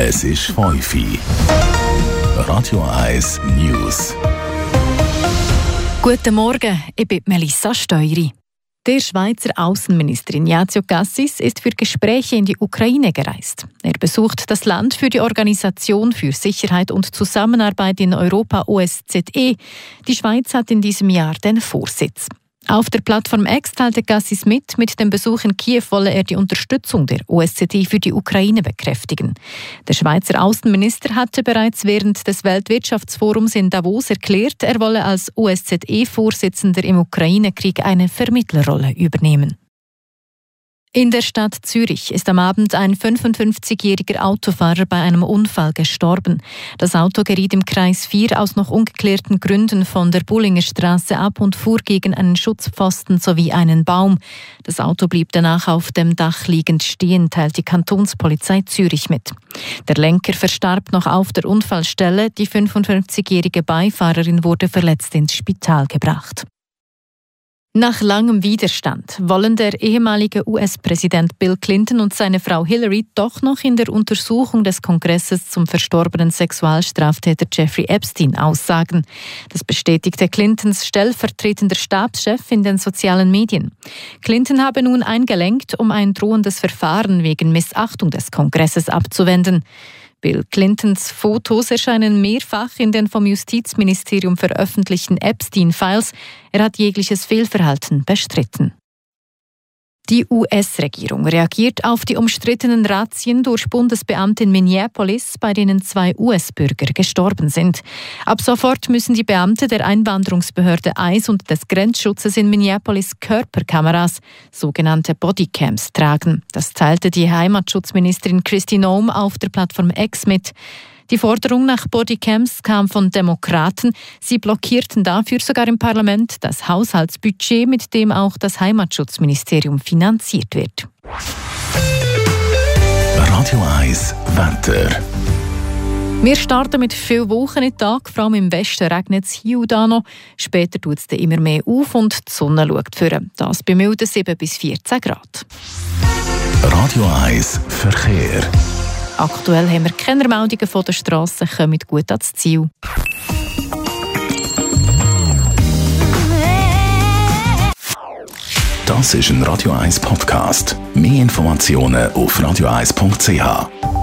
Es ist 5 Uhr. Radio 1 News. Guten Morgen, ich bin Melissa Steury. Der Schweizer Außenminister Ignazio Cassis ist für Gespräche in die Ukraine gereist. Er besucht das Land für die Organisation für Sicherheit und Zusammenarbeit in Europa OSZE. Die Schweiz hat in diesem Jahr den Vorsitz. Auf der Plattform X teilte Cassis mit dem Besuch in Kiew wolle er die Unterstützung der OSZE für die Ukraine bekräftigen. Der Schweizer Außenminister hatte bereits während des Weltwirtschaftsforums in Davos erklärt, er wolle als OSZE-Vorsitzender im Ukraine-Krieg eine Vermittlerrolle übernehmen. In der Stadt Zürich ist am Abend ein 55-jähriger Autofahrer bei einem Unfall gestorben. Das Auto geriet im Kreis 4 aus noch ungeklärten Gründen von der Bullinger Straße ab und fuhr gegen einen Schutzpfosten sowie einen Baum. Das Auto blieb danach auf dem Dach liegend stehen, teilt die Kantonspolizei Zürich mit. Der Lenker verstarb noch auf der Unfallstelle. Die 55-jährige Beifahrerin wurde verletzt ins Spital gebracht. Nach langem Widerstand wollen der ehemalige US-Präsident Bill Clinton und seine Frau Hillary doch noch in der Untersuchung des Kongresses zum verstorbenen Sexualstraftäter Jeffrey Epstein aussagen. Das bestätigte Clintons stellvertretender Stabschef in den sozialen Medien. Clinton habe nun eingelenkt, um ein drohendes Verfahren wegen Missachtung des Kongresses abzuwenden. Bill Clintons Fotos erscheinen mehrfach in den vom Justizministerium veröffentlichten Epstein-Files. Er hat jegliches Fehlverhalten bestritten. Die US-Regierung reagiert auf die umstrittenen Razzien durch Bundesbeamte in Minneapolis, bei denen 2 US-Bürger gestorben sind. Ab sofort müssen die Beamte der Einwanderungsbehörde ICE und des Grenzschutzes in Minneapolis Körperkameras, sogenannte Bodycams, tragen. Das teilte die Heimatschutzministerin Kristi Noem auf der Plattform X mit. Die Forderung nach Bodycams kam von Demokraten. Sie blockierten dafür sogar im Parlament das Haushaltsbudget, mit dem auch das Heimatschutzministerium finanziert wird. Radio 1 Wetter. Wir starten mit viel Wolken in den Tag. Vor allem im Westen regnet es hier und da noch. Später tut es immer mehr auf und die Sonne schaut vor. Das bei milden 7 bis 14 Grad. Radio 1 Verkehr. Aktuell haben wir keine Meldungen von der Strasse, kommen gut ans Ziel. Das ist ein Radio 1 Podcast. Mehr Informationen auf radio1.ch.